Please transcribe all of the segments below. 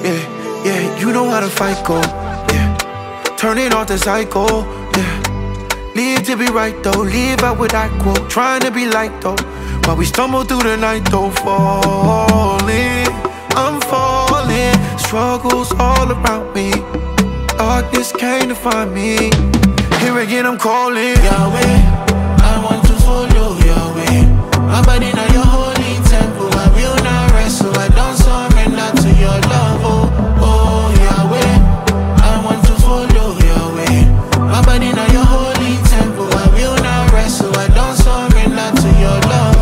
yeah, yeah. You know how to fight, go, yeah. Turning off the cycle, yeah. Leave to be right though, leave out with that quote. Trying to be light though, while we stumble through the night though. Falling, I'm falling. Struggles all around me. Darkness came to find me. Here again I'm calling Yahweh, I want to follow your way. My body now your holy temple. I will not rest, so I don't surrender to your love. Oh Yahweh, I want to follow your way. My body now your holy temple. I will not rest, so I don't surrender to your love.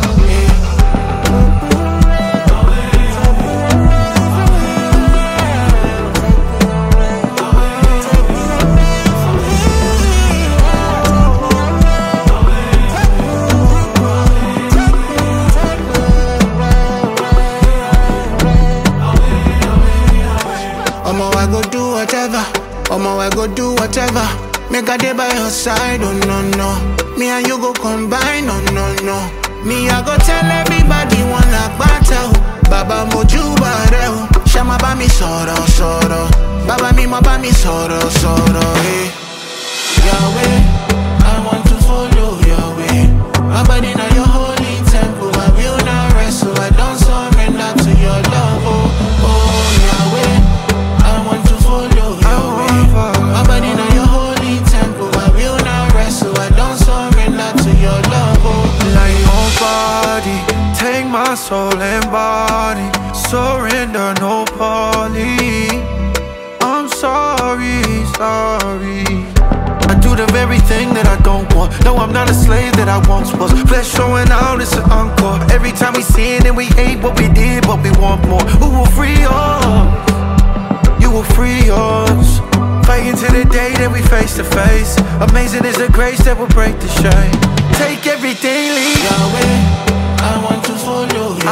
I go do whatever. I go do whatever. Make a day by your side, oh no no. Me and you go combine, oh no no. Me I go tell everybody wanna battle. Baba moju bareo. Shama ba mi soro soro. Baba mi ma ba mi soro soro. Hey. Yahweh, I want to follow your way. My body now your holy temple. I will not rest, so I don't surrender to your love. Oh Yahweh, I want to follow your way. My body now your holy temple. I will not rest, so I don't surrender to your love. like your body, take my soul and body. Surrender, no poly. I'm sorry, sorry. I do the very thing that I don't want. No, I'm not a slave that I once was. Flesh showing out, it's an encore. Every time we sin and we hate what we did, but we want more. Who will free us? You will free us. Fighting to the day that we face to face. Amazing is the grace that will break the shame. Take everything, leave. Yahweh, I want to follow you.